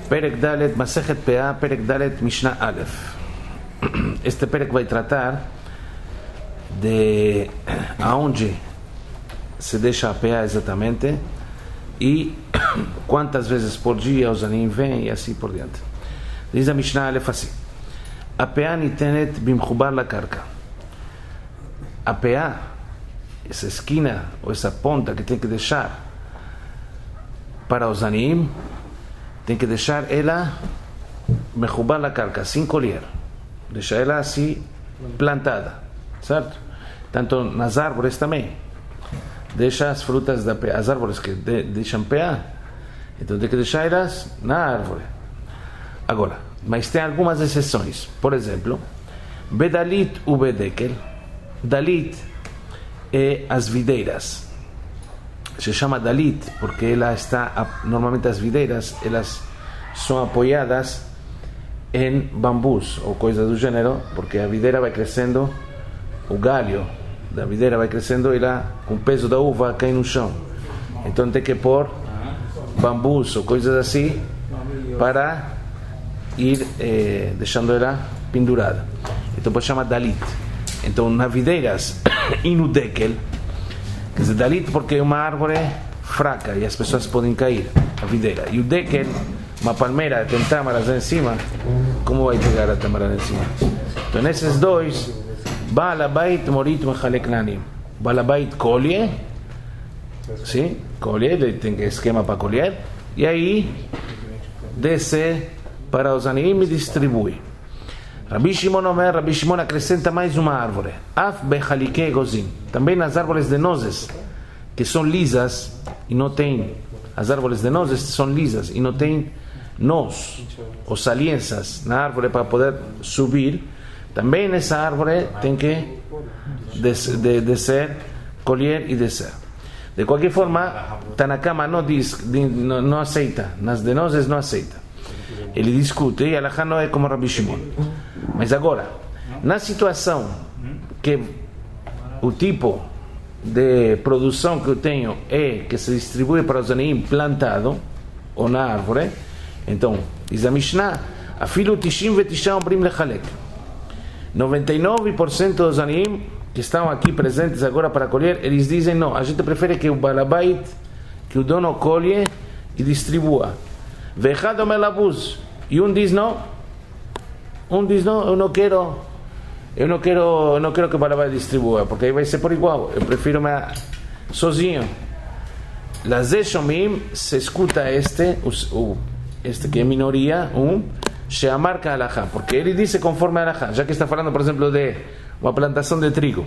Perek Dalet, Masejet Pea, Perek Dalet, Mishnah Aleph. Este Perek vai tratar de aonde se deixa a Pea exatamente e quantas vezes por dia os anim vêm e assim por diante. Diz a Mishnah Aleph assim: a Pea nitenet bimchubar la karka. A Pea, essa esquina ou essa ponta que tem que deixar para os anim, tem que deixar ela mechubar la karka, sem colher, deixar ela assim plantada, certo? Tanto nas árvores também, deixa as frutas da pea, as árvores que deixam pea, então tem que deixar elas na árvore. Agora, mas tem algumas exceções. Por exemplo, bedalit u bedekel. Dalit é as videiras. Se chama dalit porque ela está, normalmente as videiras elas são apoiadas em bambus ou coisa do gênero, porque a videira vai crescendo, o galho da videira vai crescendo e lá com o peso da uva cai no chão, então tem que pôr bambus ou coisas assim para ir deixando ela pendurada, então pode chamar dalit. Então na videiras e no dekel, quer dizer, dalit porque é uma árvore fraca e as pessoas podem cair, a videira, e o dekel, uma palmeira, tem tâmaras em cima, como vai pegar a tâmara em cima? Então nesses dois, Baal Habait morit mechalek lanim. Baal Habait colhe, sim, colhe, ele tem esquema para colher, e aí desce para os anim e distribui. Rabi Shimon Omer, Rabi Shimon acrescenta mais uma árvore, Af bechalike gozim, também nas árvores de nozes, que são lisas e não tem, as árvores de nozes são lisas e não tem nós ou saliências na árvore para poder subir, também nessa árvore tem que descer, colher e descer. De qualquer forma, Tanakama não diz, não aceita, nas de nozes não aceita. Ele discute e Alahá não é como Rabi Shimon. Mas agora, na situação que o tipo de produção que eu tenho é que se distribui para os anim plantado ou na árvore, então diz a Mishnah, afilu tishim vetisham brim lechalek, 99% dos anim que estão aqui presentes agora para colher, eles dizem não, a gente prefere que o balabait, que o dono colhe e distribua. Vechad omer labuz, e diz não, eu não quero que o balabait distribua, porque aí vai ser por igual, eu prefiro sozinho. Lazé shomim, se escuta este que é minoria, se amarca alahá, porque ele disse conforme alahá, já que está falando, por exemplo, de uma plantação de trigo,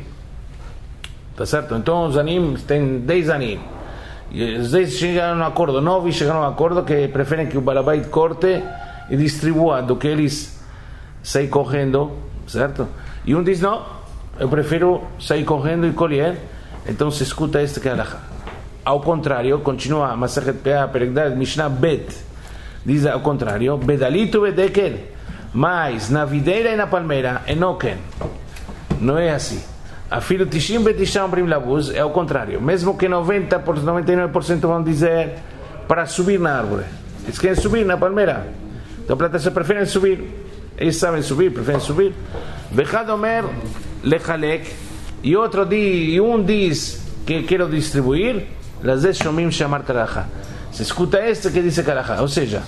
tá certo? Então os anim têm 10 anim, e os 10 chegaram a um acordo, 9 chegaram a um acordo que preferem que o balabait corte e distribua do que eles saem correndo, certo? E diz não, eu prefiro sair correndo e colher, então se escuta este que é alahá. Ao contrário, continua Masejet Pea, Perek Dalet, Mishnah Bet, diz ao contrário, bedalito bedekel, mas na videira e na palmeira enoken, não é assim. Afilo tishim betisham brim labuz, é ao contrário, mesmo que 99% vão dizer para subir na árvore, eles querem subir na palmeira, então plantas preferem subir, eles sabem subir, preferem subir. Vechad omer lechalek, e outro diz que quero distribuir, lazé shomim shamar karachá, se escuta este que diz karachá, ou seja,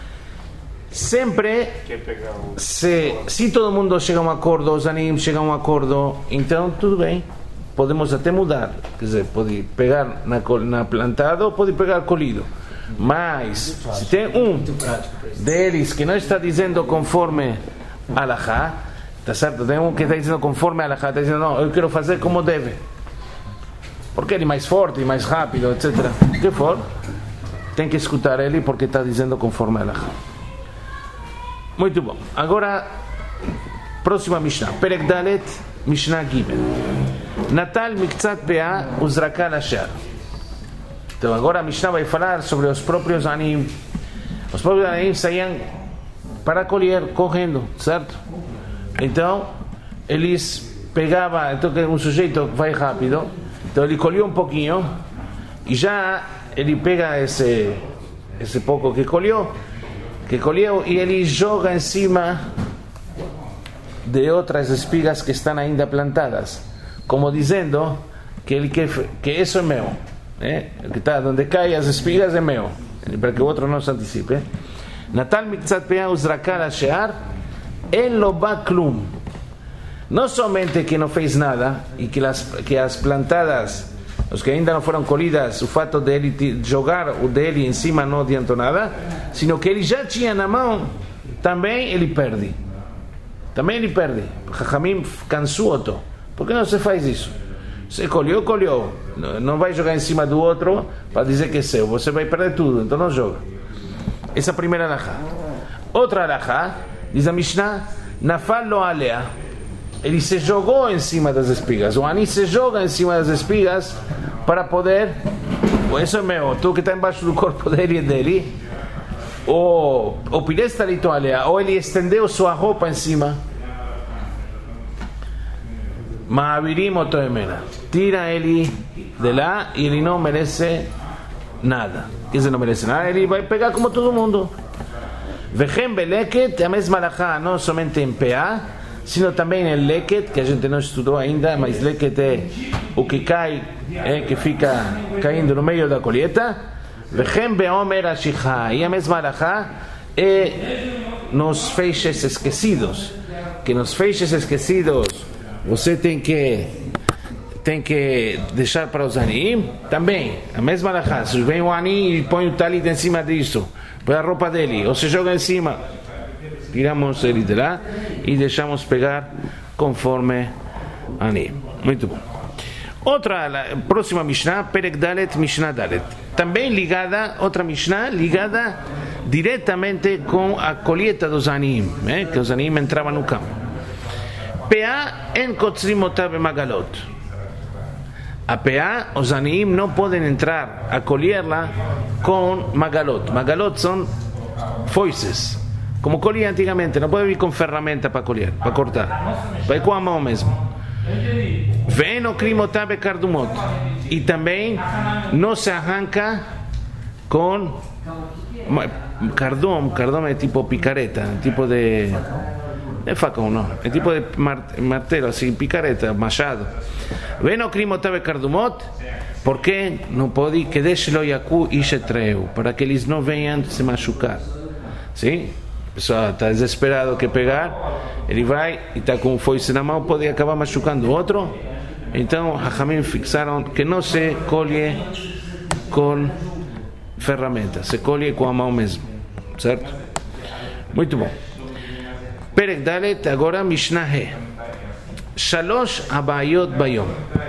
sempre se todo mundo chega a um acordo, os anim chegam a um acordo, então tudo bem, podemos até mudar, quer dizer, pode pegar na plantada ou pode pegar colhido, mas se tem deles que não está dizendo conforme alahá, tá certo? Tem que está dizendo conforme alahá, está dizendo não, eu quero fazer como deve, porque ele é mais forte, mais rápido, etc. O que for, tem que escutar ele porque está dizendo conforme alahá. Muito bom. Agora, próxima Mishnah. Perek Dalet, Mishnah Gimel. Natal miktzat pea uzraka lashar. Então agora a Mishnah vai falar sobre os próprios anim. Os próprios anim saíam para colher, correndo, certo? Então, eles pegavam, então um sujeito vai rápido, então ele colheu um pouquinho, e já ele pega esse pouco que colheu, que colheu e ele joga em cima de outras espigas que estão ainda plantadas, como dizendo que ele quer, que isso é meu, que está onde caem as espigas é meu, para que o outro não se antecipe. Natal miktzat peah uzraka al shear, en lo ba klum. Não somente que não fez nada e que as plantadas, os que ainda não foram colhidas, o fato de ele jogar o dele em cima não adiantou nada, sino que ele já tinha na mão, também ele perde. Também ele perde. Jajamim cansou-o. Por que não se faz isso? Você colheu. Não vai jogar em cima do outro para dizer que é seu. Você vai perder tudo, então não joga. Essa é a primeira alahá. Outra alahá, diz a Mishnah, nafal lo alea. Ele se jogou em cima das espigas. O ani se joga em cima das espigas para poder... Isso é meu. Tu que está embaixo do corpo dele e dele. O pilé está ali toalha. Ou ele estendeu sua roupa em cima. Ma'avirim oto emena. Tira ele de lá e ele não merece nada. Que se não merece nada, ele vai pegar como todo mundo. Vechem beleket, a mesma alahá, não somente em PA, sino também em leket, que a gente não estudou ainda, mas leket é o que cai, que fica caindo no meio da colheita. Vechem beomer ashikha, e a mesma alahá é nos feixes esquecidos, que nos feixes esquecidos você tem que deixar para os anim, também, a mesma alahá, se vem o ani e põe o talit em cima disso, põe a roupa dele, ou se joga em cima, tiramos ele de lá e deixamos pegar conforme ani. Muito bom. Outra, próxima Mishnah, Perek Dalet, Mishnah Dalet. Também ligada, outra Mishnah, ligada diretamente com a colheita dos anim, que os anim entravam no campo. PA en kotzrim otav magalot. A PA, os anim não podem entrar a colherla com magalot. Magalot são foices. Como colhia antigamente, não pode vir com ferramenta para colher, para cortar. Vai com a mão mesmo. Vem o crimotabe cardumot. E também não se arranca com cardom é tipo picareta, tipo de facão, não, é tipo de martelo, assim, picareta, machado. Vem o crimotabe cardumot, porque não pode que deixe lo yaku e shetreu, para que eles não venham se machucar. Sim? A pessoa está desesperado que pegar, ele vai e está com o foice na mão, pode acabar machucando o outro. Então, Hachamim fixaram que não se colhe com ferramenta, se colhe com a mão mesmo, certo? Muito bom. Perek Dalet, agora Mishnah He. Shalosh abayot bayom.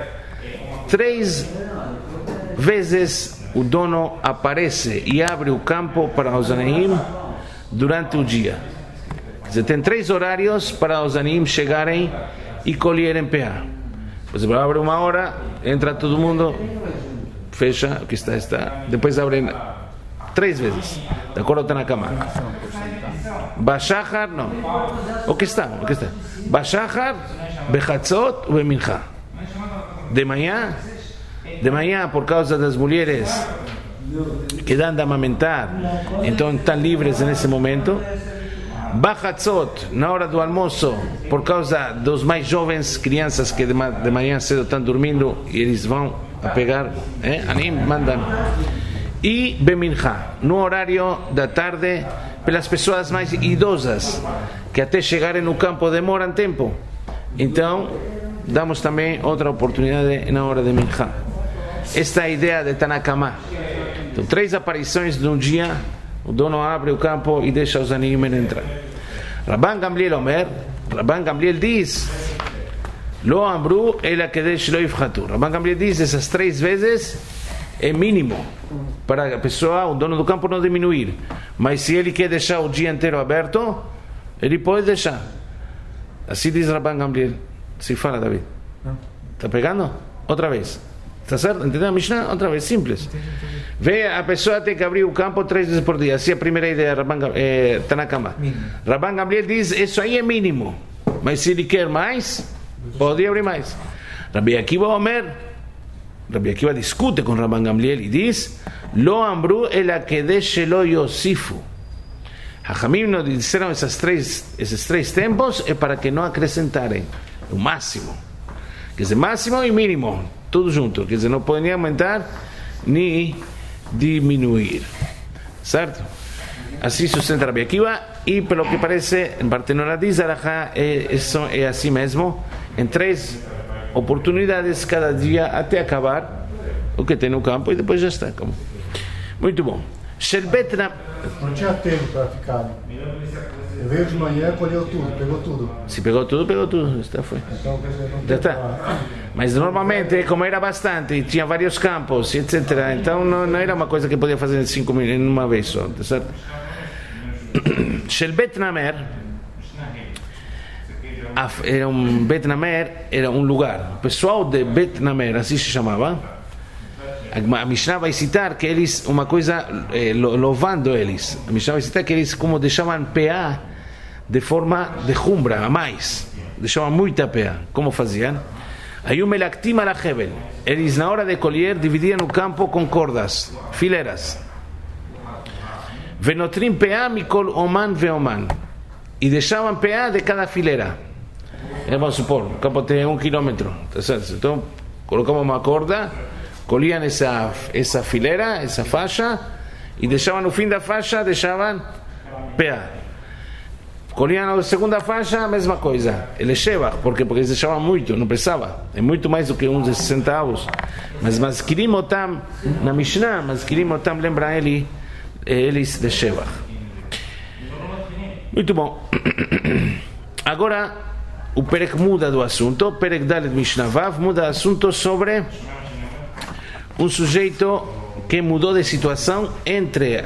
3 vezes o dono aparece e abre o campo para os anim durante o dia. Você tem 3 horários para os anim chegarem e colherem PA. Você abre 1 hora, entra todo mundo, fecha o que está. Depois abre 3 vezes. De acordo, está na cama. Bashachar, não. O que está? Bashachar, bechatzot e mincha. De manhã, por causa das mulheres que dão de amamentar, então estão livres nesse momento. Bachatzot, na hora do almoço, por causa dos mais jovens, crianças que de manhã cedo estão dormindo e eles vão a pegar, anim, mandam. E bemincha, no horário da tarde, pelas pessoas mais idosas, que até chegarem no campo demoram tempo. Então, damos também outra oportunidade na hora de mincha. Esta é a ideia de Tanakama. Então, 3 aparições num dia, o dono abre o campo e deixa os animais entrar. Rabban Gamliel Omer, Rabban Gamliel diz, Lo Amru ela kedesh lo yifchatu. Rabban Gamliel diz, essas 3 vezes é mínimo para a pessoa, o dono do campo, não diminuir. Mas se ele quer deixar o dia inteiro aberto, ele pode deixar. Assim diz Rabban Gamliel. Se fala, David. Está pegando? Outra vez. Está certo? Entendeu a Mishnah? Outra vez, simples. Vê, a pessoa tem que abrir o campo 3 vezes por dia. Assim é a primeira ideia, está na cama. Rabban Gamliel diz, isso aí é mínimo. Mas se ele quer mais, pode abrir mais. Rabbi Akiva Omer, Rabbi Akiva discute com Rabban Gamliel e diz, Lo amru ela kedesh lo yosifu. Hachamim nos disseram esses três tempos é para que não acrescentarem o máximo. Quer dizer, máximo e mínimo, tudo junto. Quer dizer, não podem nem aumentar nem diminuir. Certo? Assim sustenta Rabi Akiva, e pelo que parece, em Bartenura diz, Alahá é assim mesmo, em 3 oportunidades cada dia até acabar o que tem no campo e depois já está. Muito bom. Não tinha tempo para ficar. Eu veio de manhã, colheu tudo, pegou tudo. Se pegou tudo, já foi. Então, Já está. Mas normalmente, como era bastante, tinha vários campos, etc. Então não era uma coisa que podia fazer em 5 minutos, em uma vez só, certo? Shel Bet Namer era Bet Namer era um lugar. O pessoal de Bet Namer, assim se chamava. A Mishnah vai citar que eles, uma coisa, louvando eles. A Mishnah vai citar que eles como deixavam PA de forma de jumbra, a mais. Deixavam muita PA. Como faziam? Aí o melaktim ala hevel. Eles na hora de colher dividiam o campo com cordas, fileiras. Venotrim PA mikol oman veoman. E deixavam PA de cada fileira. Vamos supor, o campo tem 1 quilômetro. Então colocamos uma corda, colhiam essa fileira, essa faixa, e deixavam no fim da faixa, deixavam PA. Colhiam a segunda faixa, a mesma coisa. Ele shevach, porque eles deixavam muito, não precisava. É muito mais do que uns centavos. Mas mazkirim otam, na Mishnah, mazkirim otam, lembra eles de shevach. Muito bom. Agora, o Perek muda do assunto. Perek Dalet Mishnah Vav muda o assunto sobre um sujeito que mudou de situação entre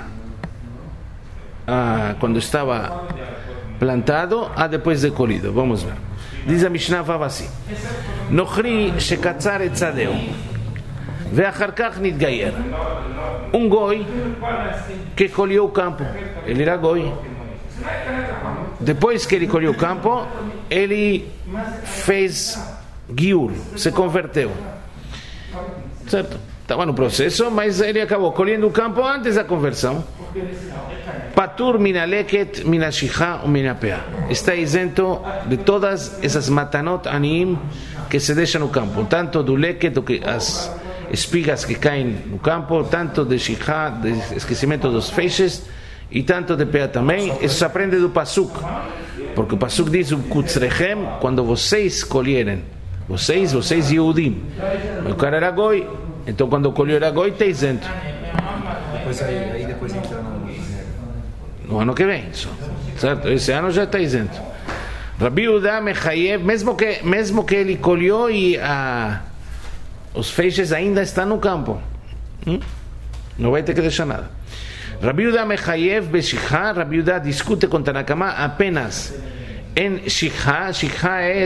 quando estava plantado a depois de colhido. Vamos ver. Diz a Mishnah Vav assim: Nochri shekatzar etzadeu ve'achar kach nitgayer. Um goi que colheu o campo. Ele era goi. Depois que ele colheu o campo, ele fez giur, se converteu. Certo? Estava no processo, mas ele acabou colhendo o campo antes da conversão. Patur mina leket, mina shikha ou mina pea. Está isento de todas essas matanot anim que se deixam no campo. Tanto do leket, as espigas que caem no campo, tanto de shikha, de esquecimento dos feixes, e tanto de pea também. Isso se aprende do Pasuk. Porque o Pasuk diz, Kutzrechem, quando vocês colherem, vocês Yehudim. O cara era goi, então quando colheu era goi, está isento. Depois entra no ano que vem, certo? Esse ano já está isento. Rabi Yehuda Mechayev, mesmo que ele colheu e os feixes ainda estão no campo, não vai ter que deixar nada. Rabi Yehuda Mechayev Beshikha. Rabi Yehuda discute com Tanna Kama apenas em Shikha. Shikha é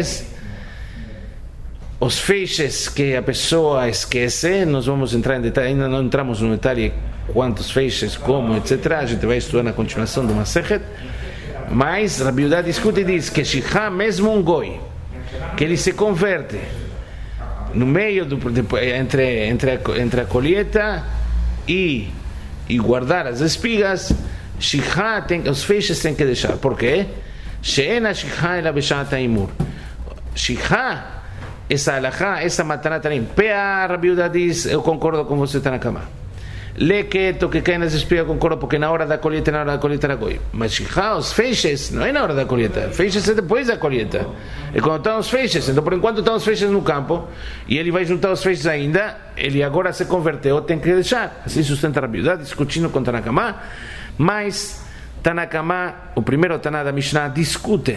os feixes que a pessoa esquece. Nós vamos entrar em detalhe, ainda não entramos no detalhe quantos feixes, como, etc. A gente vai estudar na continuação do Masechet. Mas Rabi Yehuda discute e diz que Shikha, mesmo um goi, que ele se converte no meio entre a colheita e guardar as espigas, Shikha os feixes têm que deixar. Por quê? She'ena Shikha ela beshat ha'imur. Shikha, essa alahá, essa matanat anim. Pea, Rabi Yehuda diz, eu concordo com você, está na cama. Leket, o que cai nas espigas, concordo, porque na hora da colheita era goi. Mas Shikha, os feixes, não é na hora da colheita. Feixes é depois da colheita. É quando estão os feixes. Então, por enquanto estão os feixes no campo, e ele vai juntar os feixes ainda, ele agora se converteu, tem que deixar. Assim sustenta Rabi Yehuda, discutindo com Tanna Kama. Mas Tanna Kama, o primeiro Taná da Mishnah, discute.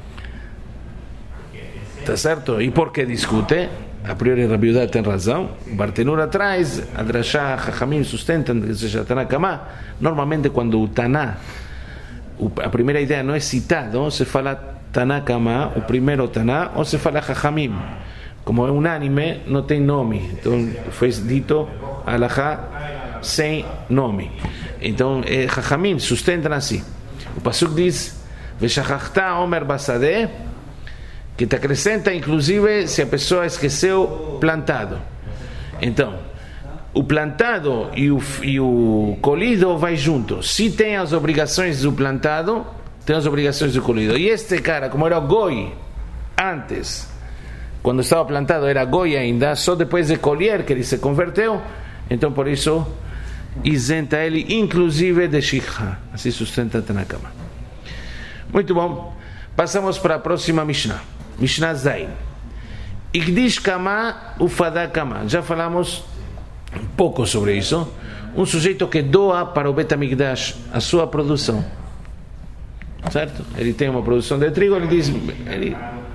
Tá certo? E por que discute? A priori Rabi Yehuda tem razão. Bartenura traz, a Drashá, Chachamim sustentam que seja Tanna Kama. Normalmente quando o Taná, a primeira ideia não é citado, se fala Tanna Kama, o primeiro Taná, ou se fala Chachamim. Como é unânime, não tem nome. Então foi dito alahá sem nome. Então Chachamim sustentam assim. O Pasuk diz Veshachachta Omer Basadeh, que te acrescenta inclusive se a pessoa esqueceu plantado. Então o plantado e o colhido vai junto. Se tem as obrigações do plantado, tem as obrigações do colhido. E este cara, como era goi antes, quando estava plantado era goi ainda, só depois de colher que ele se converteu, então por isso isenta ele inclusive de shikha. Assim sustenta Tanakama. Muito bom. Passamos para a próxima Mishnah. Mishnah Zain. Ikdish kama ufada kama. Já falamos um pouco sobre isso. Um sujeito que doa para o Bet HaMikdash a sua produção, certo? Ele tem uma produção de trigo, ele diz, ele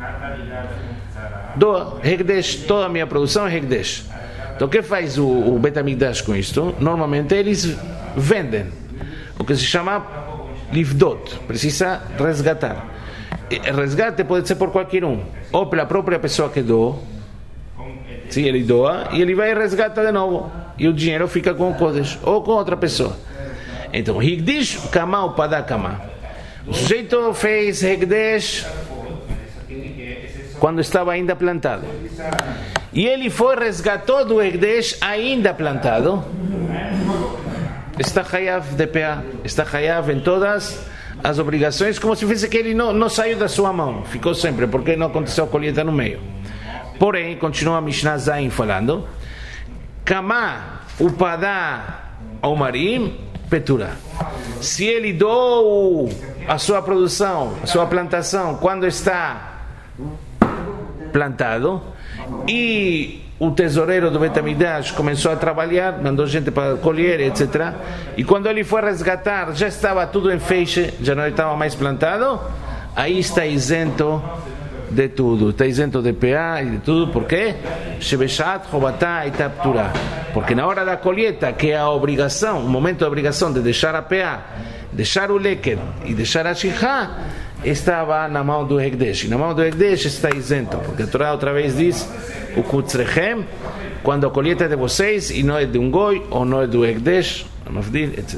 doa, Hekdesh, toda a minha produção é Hekdesh. Então o que faz o Bet HaMikdash com isto? Normalmente eles vendem o que se chama livdot, precisa resgatar. Resgate pode ser por qualquer um, ou pela própria pessoa que doa. Sim, ele doa e ele vai e resgata de novo, e o dinheiro fica com o Kodesh ou com outra pessoa. Então, Hekdesh kama upada kama. O sujeito fez Hekdesh quando estava ainda plantado, e ele foi resgatou do Hekdesh ainda plantado. Está Hayav de PA, está Hayav em todas as obrigações, como se fosse que ele não saiu da sua mão, ficou sempre, porque não aconteceu a colheita no meio. Porém, continua a Mishnah Zain falando, Kama upada omarim petura. Se ele doou a sua produção, a sua plantação, quando está plantado, e o tesoureiro do Bet HaMikdash começou a trabalhar, mandou gente para colher, etc. E quando ele foi resgatar, já estava tudo em feixe, já não estava mais plantado, aí está isento de tudo, está isento de PA e de tudo. Por quê? Shebeshat chobatá itaptura. Porque na hora da colheita, que é a obrigação, o momento da obrigação de deixar a PA, deixar o leket e deixar a shikha, estava na mão do Hekdesh. E na mão do Hekdesh está isento, porque a Torá outra vez diz, o kutzrechem, quando a colheita é de vocês e não é de um goi, ou não é do Hekdesh, etc.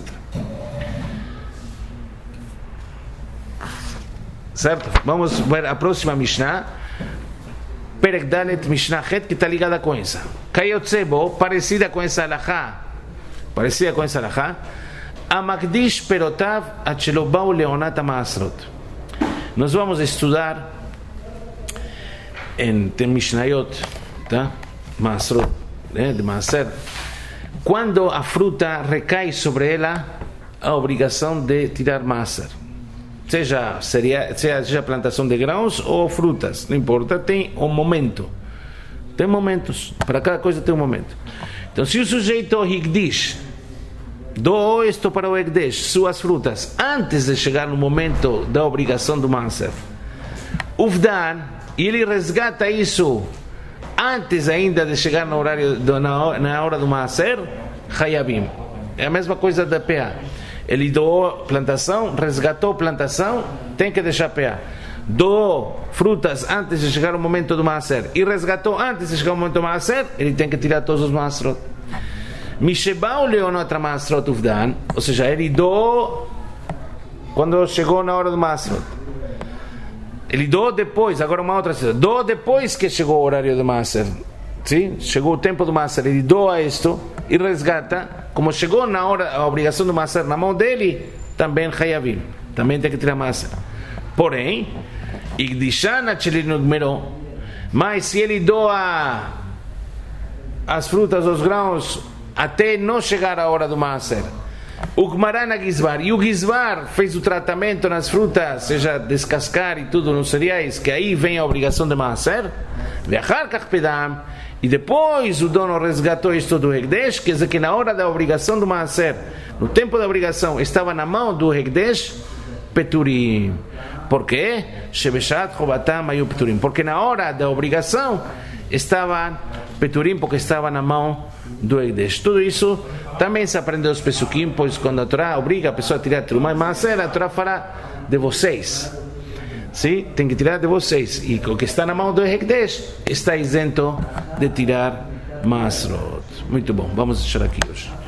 Certo? Vamos ver a próxima Mishnah, Perek Dalet Mishnah Het, que está ligada com essa. Kayotzebo, parecida com essa alahá, Amakdish perotav achelobau leonat maasrot. Nós vamos estudar em Mishnayot, tá? Maasrot, de Maaser, quando a fruta recai sobre ela a obrigação de tirar Maaser. Seja plantação de grãos ou frutas, não importa, tem um momento. Tem momentos, para cada coisa tem um momento. Então, se o sujeito Hikdish doou isto para o Hekdesh, suas frutas, antes de chegar no momento da obrigação do Maaser, Ufdan, e ele resgata isso antes ainda de chegar no horário na hora do Maaser, Hayabim. É a mesma coisa da PA. Ele doou plantação, resgatou plantação, tem que deixar PA. Doou frutas antes de chegar o momento do Maaser e resgatou antes de chegar o momento do Maaser, ele tem que tirar todos os Maaserot. Mishebau leonot Maaserot Ufdan, ou seja, ele doou quando chegou na hora do Maaserot. Ele doou depois, agora uma outra coisa, doou depois que chegou o horário do Maaser. Sim? Chegou o tempo do Maaser, ele doa isto e resgata. Como chegou na hora a obrigação do Maaser na mão dele, também Hayavim, também tem que tirar Maaser. Porém, Igdishana Chelinugmero, mas se ele doa as frutas, os grãos, até não chegar a hora do Maaser, o Gmarana Gizbar, e o Gizbar fez o tratamento nas frutas, seja descascar e tudo nos cereais, que aí vem a obrigação de Maaser, e depois o dono resgatou isto do Hekdesh, quer dizer que na hora da obrigação do Maaser, no tempo da obrigação, estava na mão do Hekdesh, Peturim. Por quê? Shebeshat chobatam ayu Peturim. Porque na hora da obrigação estava Peturim, porque estava na mão do Hekdesh. Tudo isso também se aprendeu os Pesukim, pois quando a Torá obriga a pessoa a tirar Trumá e Maaser, a Torá fala de vocês. Sim? Tem que tirar de vocês. E o que está na mão do Hekdesh está isento de tirar Maaserot. Muito bom, vamos deixar aqui hoje.